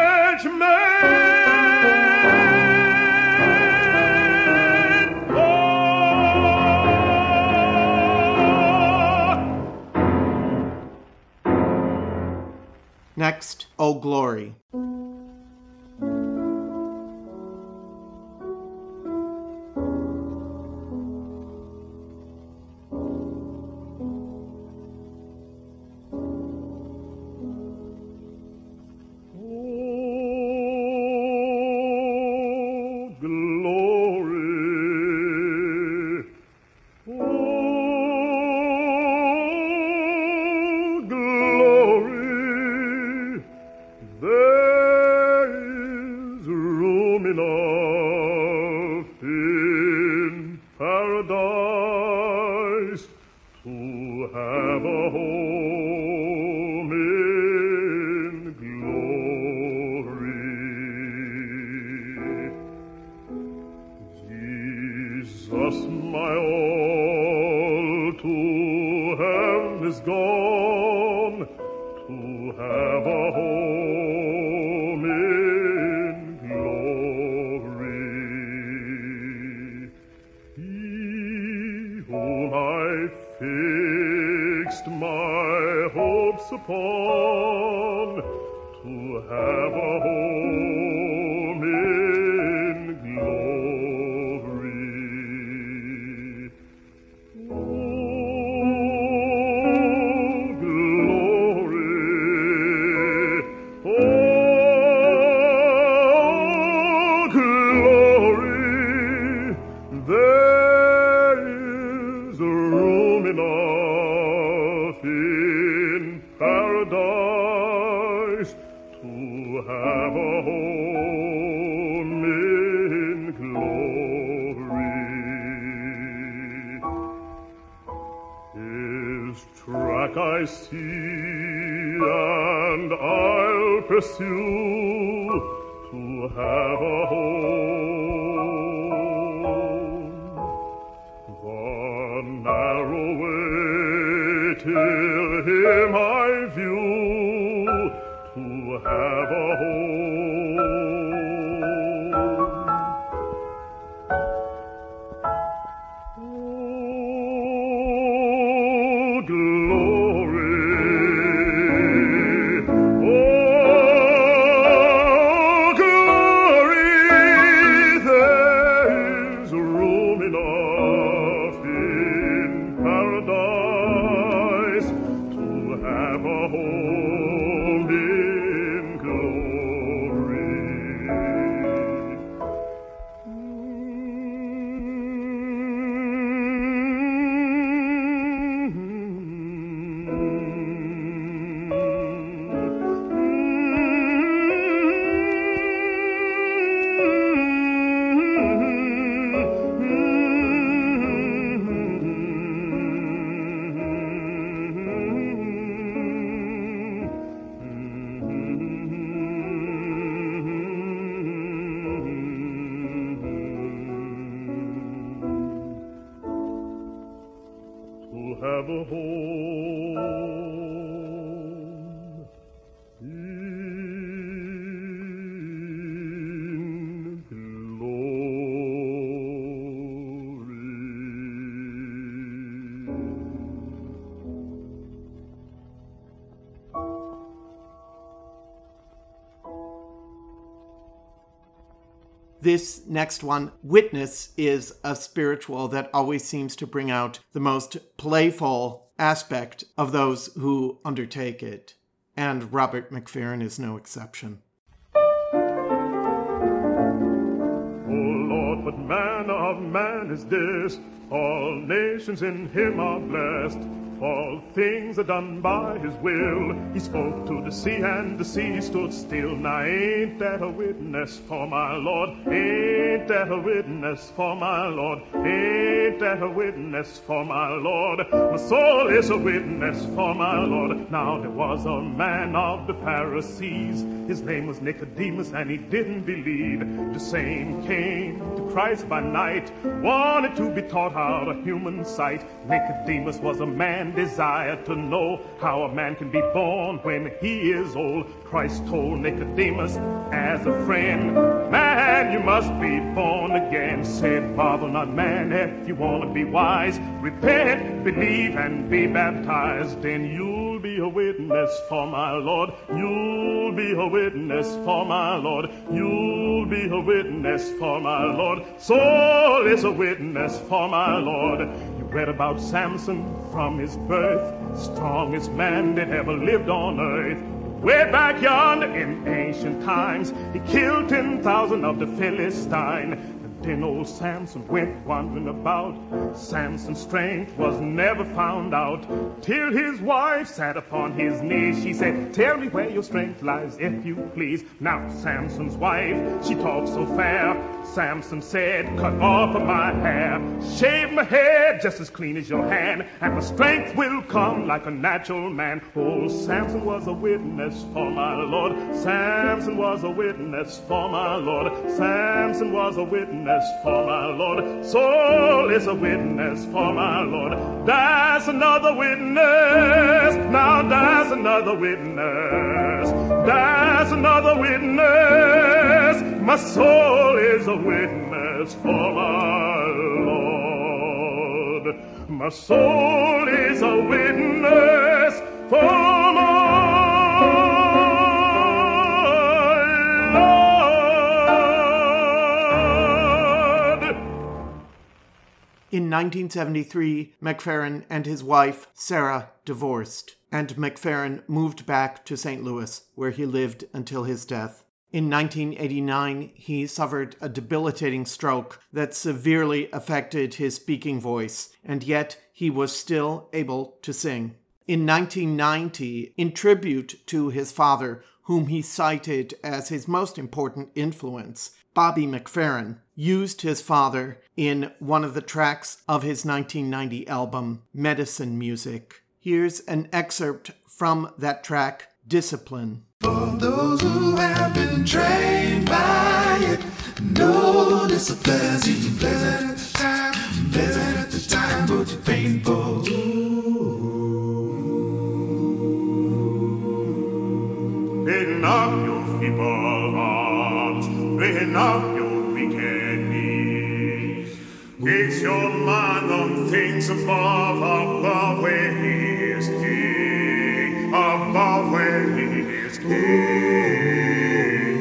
Speaker 3: judgment. Oh.
Speaker 1: Next, O Glory.
Speaker 3: Paradise to have have a home in
Speaker 1: This next one, Witness, is a spiritual that always seems to bring out the most playful aspect of those who undertake it. And Robert McFerrin is no exception.
Speaker 3: O Lord, what manner of man is this? All nations in him are blessed. All things are done by his will. He spoke to the sea and the sea stood still. Now ain't that a witness for my Lord? Ain't that a witness for my Lord? Ain't that a witness for my Lord? My soul is a witness for my Lord. Now there was a man of the Pharisees. His name was Nicodemus and he didn't believe. The same came to Christ by night, wanted to be taught out of human sight. Nicodemus was a man desired to know how a man can be born when he is old. Christ told Nicodemus as a friend, man, you must be born again. Said, marvel not, man, if you want to be wise. Repent, believe, and be baptized. Then you'll be a witness for my Lord. You'll be a witness for my Lord. You'll be a witness for my Lord. Soul is a witness for my Lord. Read about Samson from his birth, strongest man that ever lived on earth. Way back yonder in ancient times, he killed ten thousand of the Philistine. And then old Samson went wandering about. Samson's strength was never found out, till his wife sat upon his knees. She said, tell me where your strength lies, if you please. Now Samson's wife, she talked so fair. Samson said, cut off of my hair, shave my head just as clean as your hand, and my strength will come like a natural man. Oh, Samson was a witness for my Lord. Samson was a witness for my Lord. Samson was a witness for my Lord. Soul is a witness for my Lord. There's another witness. Now there's another witness. There's another witness. My soul is a witness for my Lord. My soul is a witness for my Lord.
Speaker 1: In nineteen seventy-three, McFerrin and his wife, Sarah, divorced, and McFerrin moved back to Saint Louis, where he lived until his death. In nineteen eighty-nine, he suffered a debilitating stroke that severely affected his speaking voice, and yet he was still able to sing. In nineteen ninety, in tribute to his father, whom he cited as his most important influence, Bobby McFerrin used his father in one of the tracks of his nineteen ninety album, Medicine Music. Here's an excerpt from that track, Discipline.
Speaker 4: For those who have been trained by it, know this is pleasant, pleasant at the time, pleasant at the time, but painful.
Speaker 3: Straighten up your feeble arms, straighten up your wicked knees. Fix your mind on things above, above where he is king, above where he is king.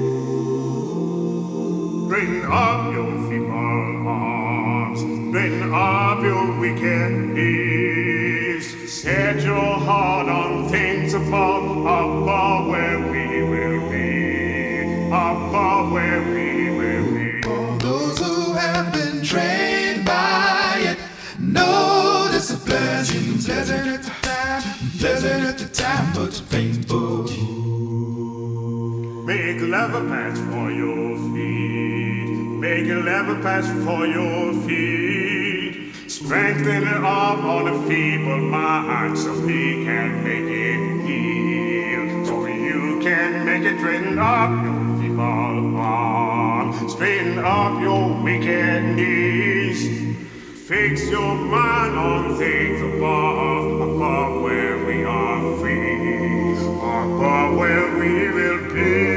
Speaker 3: Straighten up your feeble arms, straighten up your wicked knees. Set your heart on things above, above where we will be, above where we will be.
Speaker 4: For those who have been trained by it, know this is pleasant, pleasant at the time, pleasant at the time, but painful.
Speaker 3: Make leather pads for your feet, make a leather pads for your feet. Strengthen it up on the feeble mind so he can make it heal. So you can make it straighten up your feeble arm, straighten up your wicked knees. Fix your mind on things above, above where we are free, above where we will be.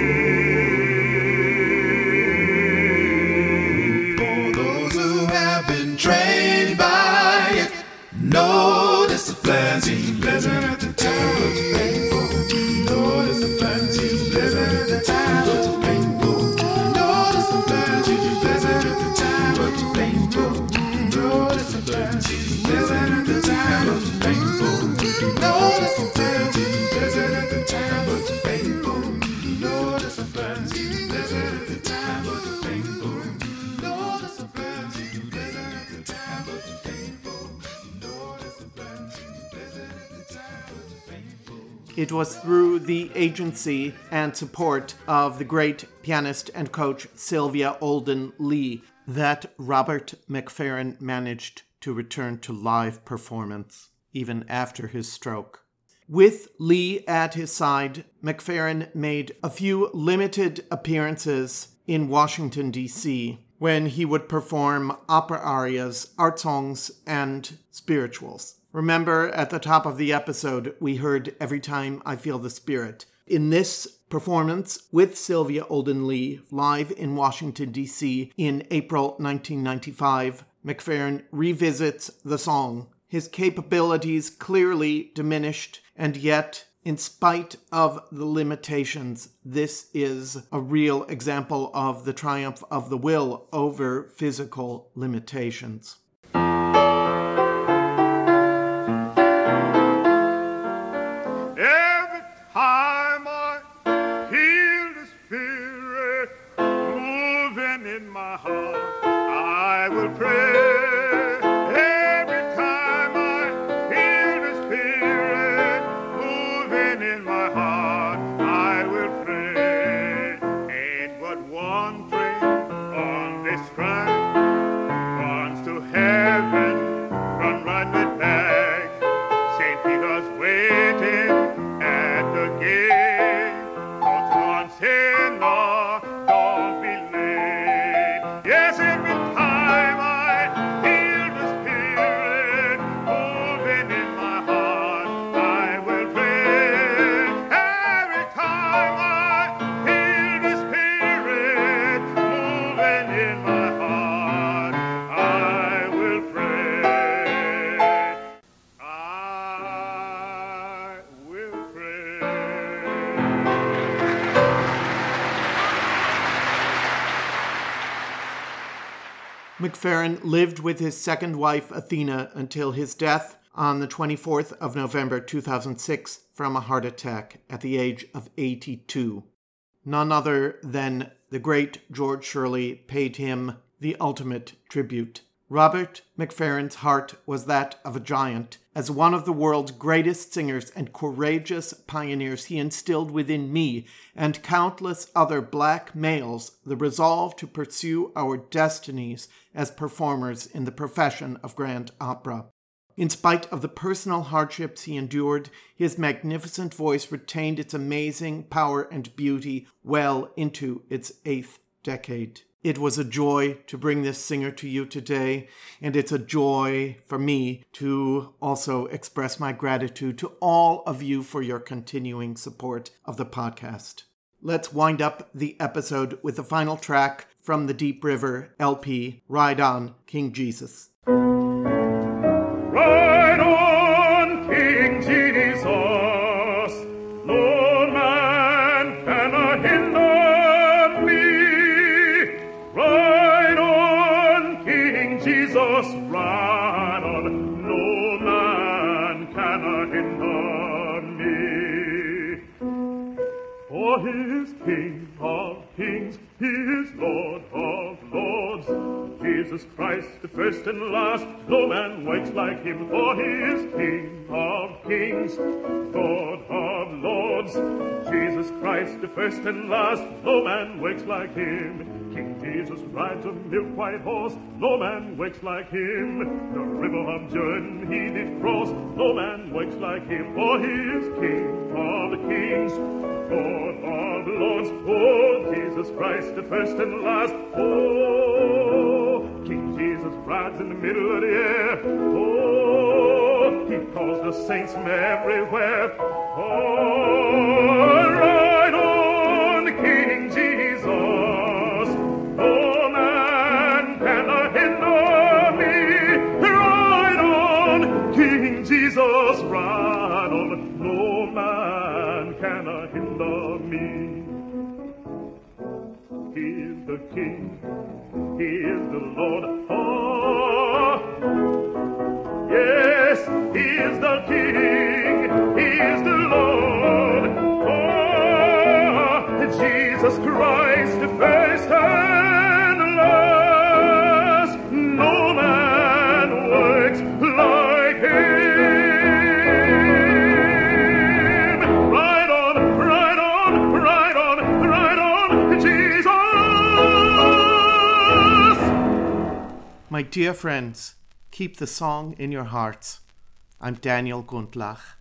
Speaker 4: For those who have been trained by it, no discipline seems pleasant at the time, but it's painful. No discipline seems pleasant at the time, but it's painful. No discipline seems pleasant at the time, but it's painful. No discipline seems pleasant at the time, but it's painful. No discipline seems pleasant at the time, but it's painful. No discipline seems pleasant at the time, but it's painful. No discipline seems pleasant at the time, but it's painful. No discipline seems pleasant at the time, but it's painful.
Speaker 1: It was through the agency and support of the great pianist and coach Sylvia Olden Lee that Robert McFerrin managed to return to live performance, even after his stroke. With Lee at his side, McFerrin made a few limited appearances in Washington, D C, when he would perform opera arias, art songs, and spirituals. Remember, at the top of the episode, we heard Every Time I Feel the Spirit. In this performance with Sylvia Olden Lee live in Washington, D C in April nineteen ninety-five, McFerrin revisits the song. His capabilities clearly diminished, and yet, in spite of the limitations, this is a real example of the triumph of the will over physical limitations.
Speaker 3: Every time I feel the Spirit moving in my heart, I will pray. Every time I feel the Spirit moving in my heart, I will pray. Ain't but one train on this track runs to heaven, run, run it back. Saint Peter's waiting at the gate. Don't run, sinner, don't be late. Yes, every time I feel the Spirit moving in my heart, I will pray. Every time I feel the Spirit moving in my heart, I will pray. I will pray.
Speaker 1: McFerrin lived with his second wife, Athena, until his death on the twenty-fourth of November two thousand six from a heart attack at the age of eighty-two. None other than the great George Shirley paid him the ultimate tribute. Robert McFerrin's heart was that of a giant. As one of the world's greatest singers and courageous pioneers, he instilled within me and countless other black males the resolve to pursue our destinies as performers in the profession of grand opera. In spite of the personal hardships he endured, his magnificent voice retained its amazing power and beauty well into its eighth decade. It was a joy to bring this singer to you today, and it's a joy for me to also express my gratitude to all of you for your continuing support of the podcast. Let's wind up the episode with the final track from the Deep River L P, Ride On, King Jesus.
Speaker 3: Ride on, King Jesus, no man can hinder me. Ride on, King Jesus, ride on, no man can hinder me. For he is King of kings, he is Lord of lords. Jesus Christ, the first and last, no man waits like him. For he is King of kings, Lord of lords. Jesus Christ, the first and last, no man wakes like him. King Jesus rides a milk-white horse, no man wakes like him. The river of Jordan he did cross, no man wakes like him. For he is King of kings, Lord of lords. Oh, Jesus Christ, the first and last. Oh, King Jesus Jesus rides in the middle of the air. Oh, he calls the saints from everywhere. Oh, ride on, King Jesus. No man can hinder me. Ride on, King Jesus. Ride on, no man can hinder me. He is the King, He is the Lord. Oh, yes, He is the King, He is the Lord. Oh, Jesus Christ, first and last. No man works like Him. Ride on, ride on, ride on, ride on, Jesus.
Speaker 1: My dear friends, keep the song in your hearts. I'm Daniel Gundlach.